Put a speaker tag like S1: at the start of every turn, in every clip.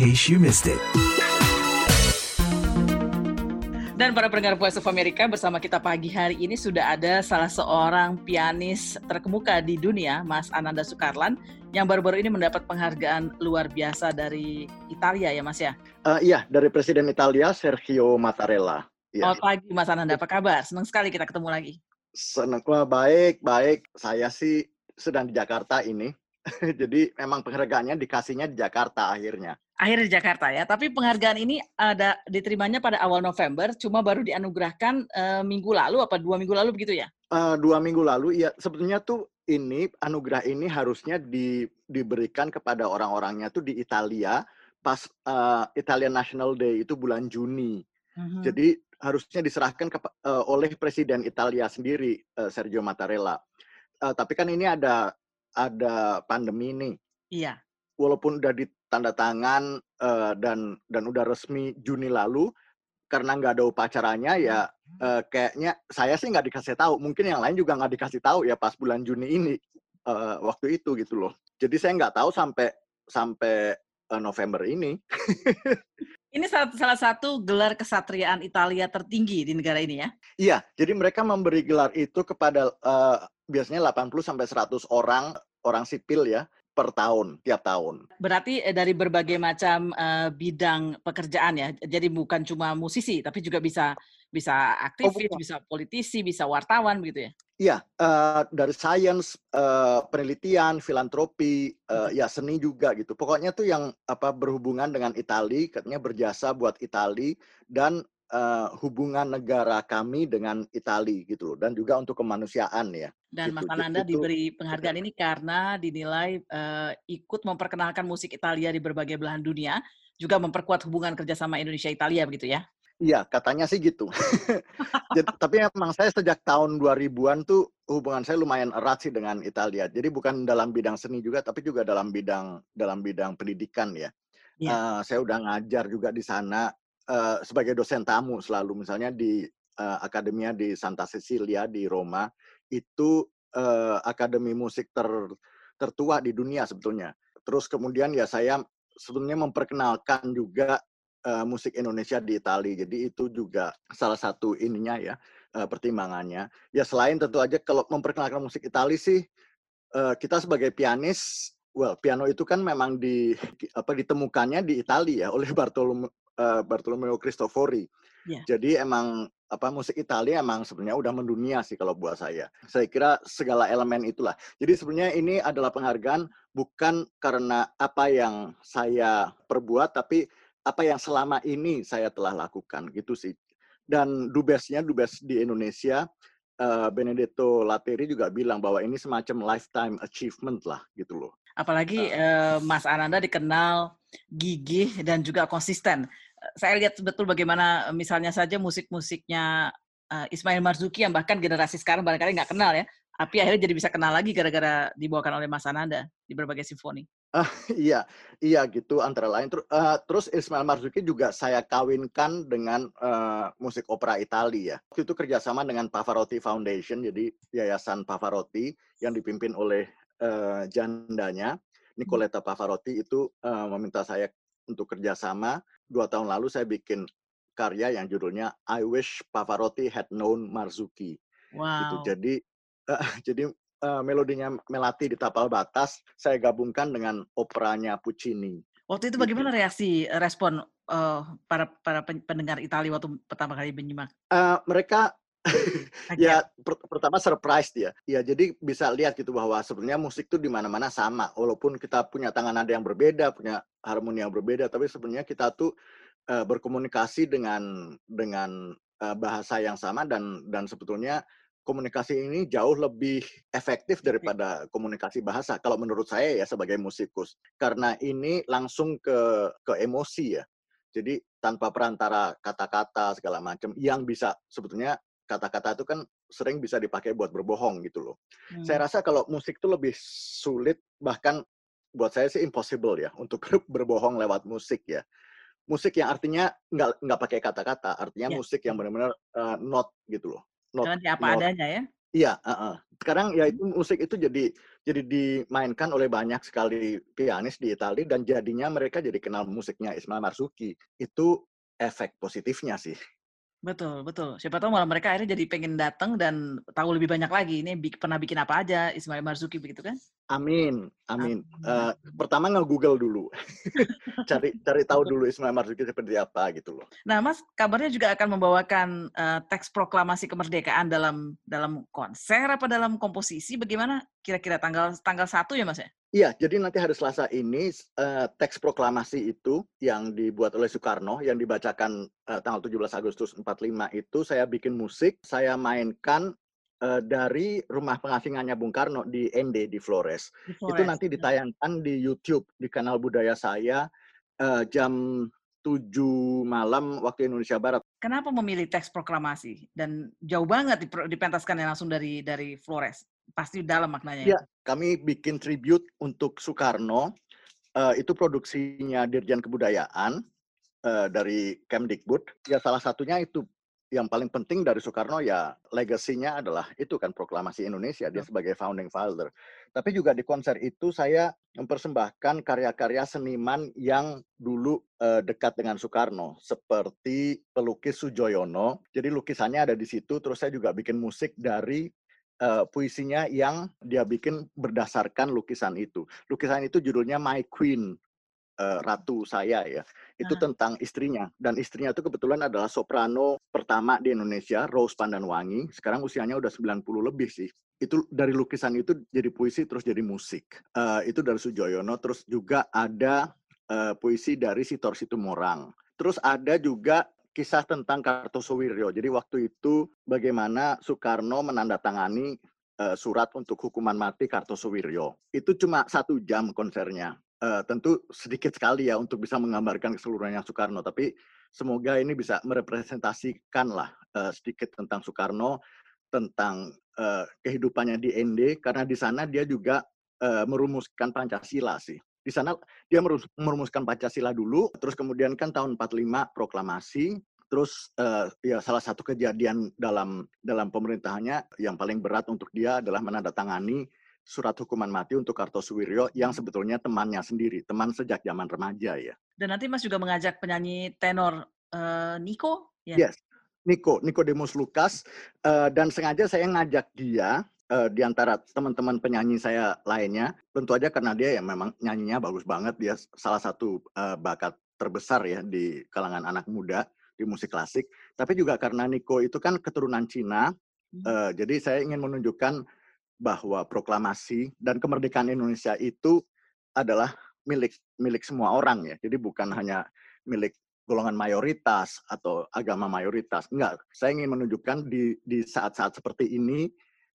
S1: case you missed it.
S2: Dan para pendengar Voice of America, bersama kita pagi hari ini sudah ada salah seorang pianis terkemuka di dunia, Mas Ananda Soekarlan, yang baru-baru ini mendapat penghargaan luar biasa dari Italia ya Mas ya?
S3: Iya, dari Presiden Italia, Sergio Mattarella. Ya.
S2: Selamat pagi Mas Ananda, apa kabar? Senang sekali kita ketemu lagi.
S3: Senang, baik. Saya sih sedang di Jakarta ini. Jadi memang penghargaannya dikasihnya di Jakarta akhirnya.
S2: Akhirnya di Jakarta ya, tapi penghargaan ini ada diterimanya pada awal November, cuma baru dianugerahkan minggu lalu, apa 2 minggu lalu begitu ya?
S3: 2 minggu lalu, ya sebetulnya tuh anugerah ini harusnya diberikan kepada orang-orangnya tuh di Italia pas Italian National Day itu bulan Juni. Jadi harusnya diserahkan oleh Presiden Italia sendiri, Sergio Mattarella. Tapi kan ini ada pandemi nih.
S2: Iya.
S3: Walaupun udah ditanda tangan dan udah resmi Juni lalu, karena nggak ada upacaranya ya kayaknya saya sih nggak dikasih tahu. Mungkin yang lain juga nggak dikasih tahu ya pas bulan Juni ini waktu itu gitu loh. Jadi saya nggak tahu sampai November ini.
S2: Ini salah satu gelar kesatriaan Italia tertinggi di negara ini ya?
S3: Iya, jadi mereka memberi gelar itu kepada biasanya 80-100 orang sipil ya per tahun, tiap tahun.
S2: Berarti dari berbagai macam bidang pekerjaan ya, jadi bukan cuma musisi, tapi juga bisa aktivis, bisa politisi, bisa wartawan begitu ya?
S3: Iya, dari sains, penelitian, filantropi, ya seni juga gitu. Pokoknya tuh yang berhubungan dengan Italia, katanya berjasa buat Italia dan hubungan negara kami dengan Italia gitu loh, dan juga untuk kemanusiaan ya.
S2: Dan
S3: gitu.
S2: Mas Ananda diberi penghargaan ini karena dinilai ikut memperkenalkan musik Italia di berbagai belahan dunia, juga memperkuat hubungan kerjasama Indonesia-Italia begitu ya?
S3: Iya, katanya sih gitu. Tapi emang saya sejak tahun 2000-an tuh hubungan saya lumayan erat sih dengan Italia. Jadi bukan dalam bidang seni juga, tapi juga dalam bidang pendidikan ya. Saya udah ngajar juga di sana sebagai dosen tamu selalu, misalnya di akademia di Santa Cecilia di Roma, itu akademi musik tertua di dunia sebetulnya. Terus kemudian ya saya sebetulnya memperkenalkan juga musik Indonesia di Italia. Jadi itu juga salah satu ininya ya, pertimbangannya. Ya selain tentu aja kalau memperkenalkan musik Italia sih, kita sebagai pianis, piano itu kan memang ditemukannya di Italia ya oleh Bartolomeo Cristofori. Yeah. Jadi emang musik Italia emang sebenarnya udah mendunia sih kalau buat saya. Saya kira segala elemen itulah. Jadi sebenarnya ini adalah penghargaan bukan karena apa yang saya perbuat, tapi apa yang selama ini saya telah lakukan gitu sih. Dan dubes di Indonesia, Benedetto Lateri juga bilang bahwa ini semacam lifetime achievement lah gitu loh.
S2: Apalagi Mas Ananda dikenal gigih dan juga konsisten. Saya lihat betul bagaimana misalnya saja musik-musiknya Ismail Marzuki yang bahkan generasi sekarang barangkali nggak kenal ya, tapi akhirnya jadi bisa kenal lagi gara-gara dibawakan oleh Mas Ananda di berbagai simfoni.
S3: Iya gitu antara lain. Terus Ismail Marzuki juga saya kawinkan dengan musik opera Italia ya. Waktu itu kerjasama dengan Pavarotti Foundation, jadi yayasan Pavarotti yang dipimpin oleh jandanya Nicoletta Pavarotti itu meminta saya untuk kerjasama. 2 tahun lalu saya bikin karya yang judulnya I Wish Pavarotti Had Known Marzuki.
S2: Wow.
S3: Gitu. Jadi melodinya Melati di Tapal Batas saya gabungkan dengan operanya Puccini.
S2: Waktu itu bagaimana respon para pendengar Italia waktu pertama kali menyimak?
S3: Mereka ya pertama surprise dia. Ya jadi bisa lihat gitu bahwa sebenarnya musik tuh di mana-mana sama. Walaupun kita punya tangan nada yang berbeda, punya harmoni yang berbeda, tapi sebenarnya kita tuh berkomunikasi dengan bahasa yang sama dan sebetulnya komunikasi ini jauh lebih efektif daripada komunikasi bahasa kalau menurut saya ya sebagai musikus. Karena ini langsung ke emosi ya. Jadi tanpa perantara kata-kata segala macam yang bisa sebetulnya kata-kata itu kan sering bisa dipakai buat berbohong gitu loh. Saya rasa kalau musik itu lebih sulit, bahkan buat saya sih impossible ya untuk berbohong lewat musik ya. Musik yang artinya nggak pakai kata-kata, artinya musik yang benar-benar note gitu loh.
S2: Nanti apa adanya ya?
S3: Iya, heeh. Sekarang ya itu musik itu jadi dimainkan oleh banyak sekali pianis di Italia dan jadinya mereka jadi kenal musiknya Ismail Marzuki. Itu efek positifnya sih.
S2: Betul, betul. Siapa tahu malah mereka akhirnya jadi pengen datang dan tahu lebih banyak lagi, ini pernah bikin apa aja Ismail Marzuki begitu kan?
S3: Amin, amin.
S2: Amin.
S3: Pertama nge-Google dulu. Cari cari tahu dulu Ismail Marzuki seperti apa gitu loh.
S2: Nah, Mas, kabarnya juga akan membawakan teks proklamasi kemerdekaan dalam dalam konser apa dalam komposisi? Bagaimana kira-kira tanggal tanggal 1 ya, Mas ya?
S3: Iya, jadi nanti hari Selasa ini teks proklamasi itu yang dibuat oleh Soekarno yang dibacakan tanggal 17 Agustus 45 itu saya bikin musik, saya mainkan dari rumah pengasingannya Bung Karno di ND di Flores.
S2: Di
S3: Itu
S2: Flores.
S3: nanti ditayangkan di YouTube di kanal budaya saya jam 7 malam waktu Indonesia Barat.
S2: Kenapa memilih teks proklamasi? Dan jauh banget dipentaskannya langsung dari Flores. Pasti dalam maknanya
S3: Ya,
S2: itu.
S3: kami bikin tribute untuk Soekarno. Itu produksinya Dirjen Kebudayaan dari Kemdikbud. Ya salah satunya itu yang paling penting dari Soekarno ya legasinya adalah itu kan proklamasi Indonesia dia
S2: Betul.
S3: sebagai founding father. Tapi juga di konser itu saya mempersembahkan karya-karya seniman yang dulu dekat dengan Soekarno seperti pelukis Sujoyono. Jadi lukisannya ada di situ. Terus saya juga bikin musik dari puisinya yang dia bikin berdasarkan lukisan itu. Lukisan itu judulnya My Queen, ratu saya ya. Itu
S2: Nah,
S3: tentang istrinya. Dan istrinya itu kebetulan adalah soprano pertama di Indonesia, Rose Pandanwangi. Sekarang usianya udah 90 lebih sih. Itu dari lukisan itu jadi puisi terus jadi musik. Itu dari Sujoyono. Terus juga ada puisi dari Sitor Situmorang. Terus ada juga kisah tentang Kartosoewirjo. Jadi waktu itu bagaimana Soekarno menandatangani surat untuk hukuman mati Kartosoewirjo. Itu cuma 1 jam konsernya. Tentu sedikit sekali ya untuk bisa menggambarkan keseluruhannya Soekarno, tapi semoga ini bisa merepresentasikan lah sedikit tentang Soekarno, tentang kehidupannya di ND, karena di sana dia juga merumuskan Pancasila sih. Di sana dia merumuskan Pancasila dulu, terus kemudian kan tahun 45 proklamasi, terus ya salah satu kejadian dalam pemerintahannya yang paling berat untuk dia adalah menandatangani surat hukuman mati untuk Kartosoewirjo yang sebetulnya temannya sendiri, teman sejak zaman remaja ya.
S2: dan nanti Mas juga mengajak penyanyi tenor Nico, ya.
S3: Yes, Nicodemus Lucas, dan sengaja saya ngajak dia di antara teman-teman penyanyi saya lainnya, tentu aja karena dia ya memang nyanyinya bagus banget, dia salah satu bakat terbesar ya di kalangan anak muda di musik klasik, tapi juga karena Nico itu kan keturunan Cina, jadi saya ingin menunjukkan bahwa proklamasi dan kemerdekaan Indonesia itu adalah milik milik semua orang ya. Jadi bukan hanya milik golongan mayoritas atau agama mayoritas. Enggak, saya ingin menunjukkan di saat-saat seperti ini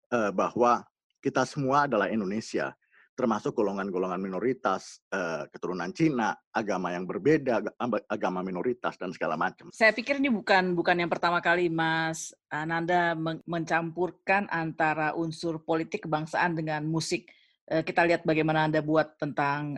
S3: bahwa kita semua adalah Indonesia, termasuk golongan-golongan minoritas, keturunan Cina, agama yang berbeda, agama minoritas dan segala macam.
S2: Saya pikir ini bukan yang pertama kali Mas Ananda mencampurkan antara unsur politik kebangsaan dengan musik. Kita lihat bagaimana Anda buat tentang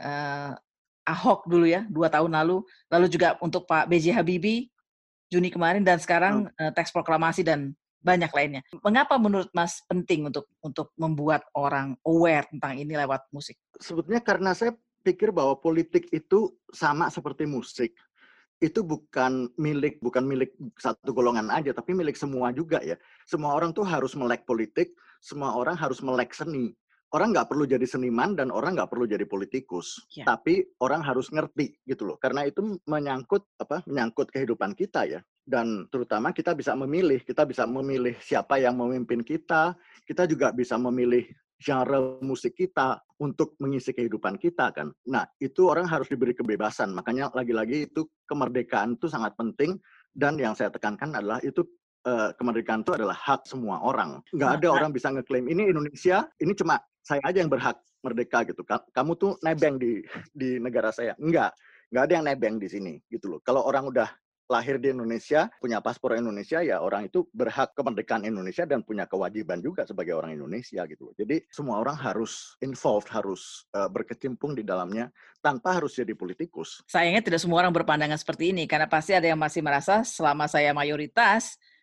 S2: Ahok dulu ya, 2 tahun lalu juga untuk Pak B.J. Habibie Juni kemarin, dan sekarang teks proklamasi dan banyak lainnya. Mengapa menurut Mas penting untuk membuat orang aware tentang ini lewat musik?
S3: Sebetulnya karena saya pikir bahwa politik itu sama seperti musik. Itu bukan milik satu golongan aja, tapi milik semua juga ya. Semua orang tuh harus melek politik, semua orang harus melek seni. Orang nggak perlu jadi seniman dan orang nggak perlu jadi politikus,
S2: Ya.
S3: tapi orang harus ngerti gitu loh. Karena itu menyangkut kehidupan kita ya. Dan terutama kita bisa memilih siapa yang memimpin kita. Kita juga bisa memilih genre musik kita untuk mengisi kehidupan kita kan. Nah, itu orang harus diberi kebebasan. Makanya lagi-lagi itu kemerdekaan itu sangat penting, dan yang saya tekankan adalah itu kemerdekaan itu adalah hak semua orang. Nggak ada orang bisa ngeklaim ini Indonesia, ini cuma saya aja yang berhak merdeka gitu. Kamu tuh nebeng di negara saya. Nggak ada yang nebeng di sini gitu loh. Kalau orang udah lahir di Indonesia, punya paspor Indonesia, ya orang itu berhak kemerdekaan Indonesia dan punya kewajiban juga sebagai orang Indonesia gitu. Jadi semua orang harus involved, harus berkecimpung di dalamnya tanpa harus jadi politikus.
S2: Sayangnya tidak semua orang berpandangan seperti ini, karena pasti ada yang masih merasa selama saya mayoritas,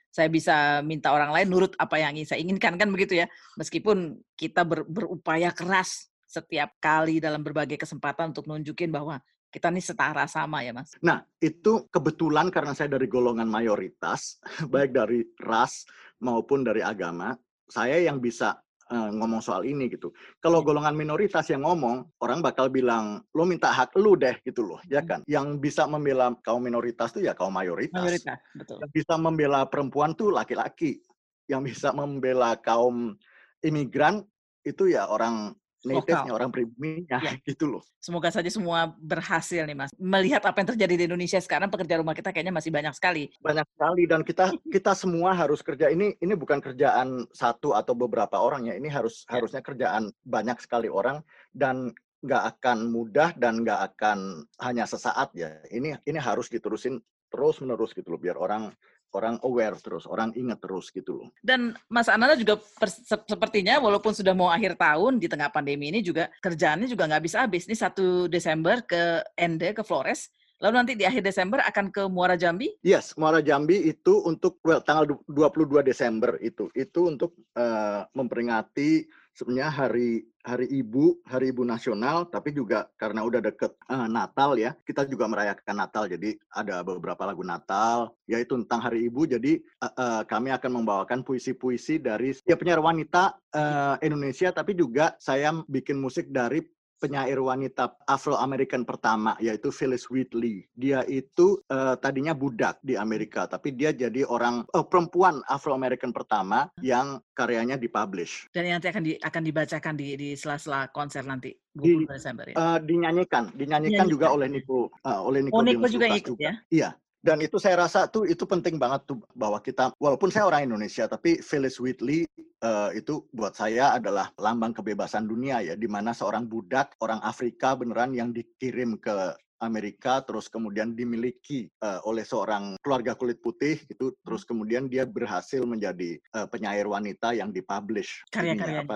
S2: saya bisa minta orang lain nurut apa yang saya inginkan, kan begitu ya. Meskipun kita berupaya keras setiap kali dalam berbagai kesempatan untuk nunjukin bahwa kita nih setara sama ya, Mas.
S3: Nah, itu kebetulan karena saya dari golongan mayoritas, baik dari ras maupun dari agama, saya yang bisa ngomong soal ini gitu. Kalau
S2: Ya,
S3: golongan minoritas yang ngomong, orang bakal bilang, lo minta hak lu deh gitu loh, ya
S2: mhm,
S3: kan? Yang bisa membela kaum minoritas tuh ya kaum mayoritas.
S2: mayoritas, betul.
S3: Yang bisa membela perempuan tuh laki-laki. Yang bisa membela kaum imigran itu ya orang
S2: Lokal,
S3: native-nya, orang pribuminya
S2: ya.
S3: gitu loh.
S2: Semoga saja semua berhasil nih, Mas. Melihat apa yang terjadi di Indonesia sekarang, pekerjaan rumah kita kayaknya masih banyak sekali.
S3: Banyak sekali dan kita semua harus kerja ini bukan kerjaan satu atau beberapa orang ya, ini
S2: Ya.
S3: harusnya kerjaan banyak sekali orang dan nggak akan mudah dan nggak akan hanya sesaat ya. Ini harus diterusin terus-menerus gitu loh, biar orang orang aware terus, orang ingat terus gitu loh.
S2: Dan Mas Ananda juga sepertinya walaupun sudah mau akhir tahun di tengah pandemi ini juga kerjaannya juga nggak habis-habis. Ini 1 Desember ke Ende, ke Flores. Lalu nanti di akhir Desember akan ke Muara Jambi.
S3: Yes, Muara Jambi itu untuk tanggal 22 Desember itu untuk memperingati sebenarnya Hari Ibu Nasional, tapi juga karena udah deket Natal ya, kita juga merayakan Natal. Jadi ada beberapa lagu Natal, yaitu tentang Hari Ibu. Jadi kami akan membawakan puisi-puisi dari ya penyair wanita Indonesia, tapi juga saya bikin musik dari penyair wanita Afro-American pertama, yaitu Phyllis Wheatley. Dia itu tadinya budak di Amerika, tapi dia jadi perempuan Afro-American pertama yang karyanya dipublish.
S2: Dan yang nanti akan dibacakan di sela-sela konser nanti,
S3: Di,
S2: 22 Desember ya.
S3: dinyanyikan juga
S2: Dinyanyikan.
S3: oleh
S2: Oh, Niko
S3: Nicodemus
S2: juga
S3: Lucas
S2: ikut
S3: juga.
S2: ya?
S3: Iya. Dan itu saya rasa itu penting banget tuh bahwa kita, walaupun saya orang Indonesia, tapi Phyllis Wheatley itu buat saya adalah lambang kebebasan dunia ya, di mana seorang budak, orang Afrika beneran yang dikirim ke Amerika, terus kemudian dimiliki oleh seorang keluarga kulit putih gitu, terus kemudian dia berhasil menjadi penyair wanita yang dipublish
S2: Karya-karyanya.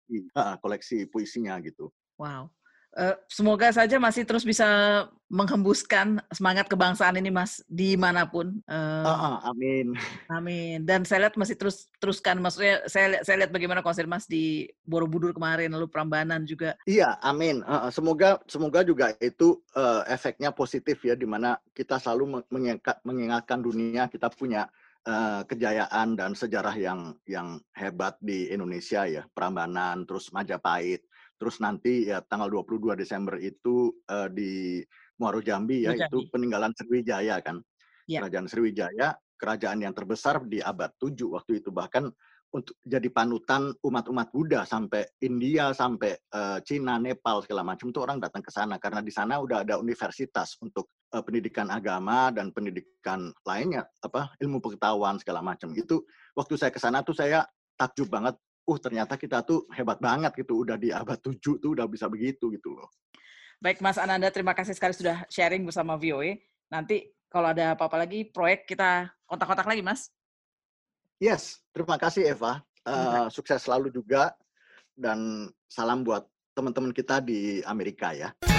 S3: koleksi puisinya gitu.
S2: Wow. Semoga saja masih terus bisa menghembuskan semangat kebangsaan ini, Mas, dimanapun.
S3: Amin.
S2: Amin. Dan saya lihat masih teruskan, maksudnya saya lihat bagaimana konser Mas di Borobudur kemarin, lalu Prambanan juga.
S3: Iya, amin. Semoga juga itu efeknya positif ya, di mana kita selalu mengingatkan dunia kita punya kejayaan dan sejarah yang hebat di Indonesia ya, Prambanan, terus Majapahit, terus nanti ya tanggal 22 Desember itu di Muaro Jambi ya, itu
S2: Jambi.
S3: peninggalan Sriwijaya kan.
S2: Ya.
S3: Kerajaan Sriwijaya, kerajaan yang terbesar di abad 7 waktu itu, bahkan untuk jadi panutan umat-umat Buddha sampai India, sampai Cina, Nepal segala macam itu orang datang ke sana karena di sana udah ada universitas untuk pendidikan agama dan pendidikan lainnya, ilmu pengetahuan segala macam. Itu waktu saya ke sana tuh saya takjub banget. Ternyata kita tuh hebat banget gitu, udah di abad 7 tuh udah bisa begitu gitu loh.
S2: Baik, Mas Ananda, terima kasih sekali sudah sharing bersama VOA. Nanti kalau ada apa-apa lagi proyek kita kontak-kontak lagi, Mas.
S3: Yes, terima kasih Eva.
S2: Iya.
S3: Sukses selalu juga dan salam buat teman-teman kita di Amerika ya.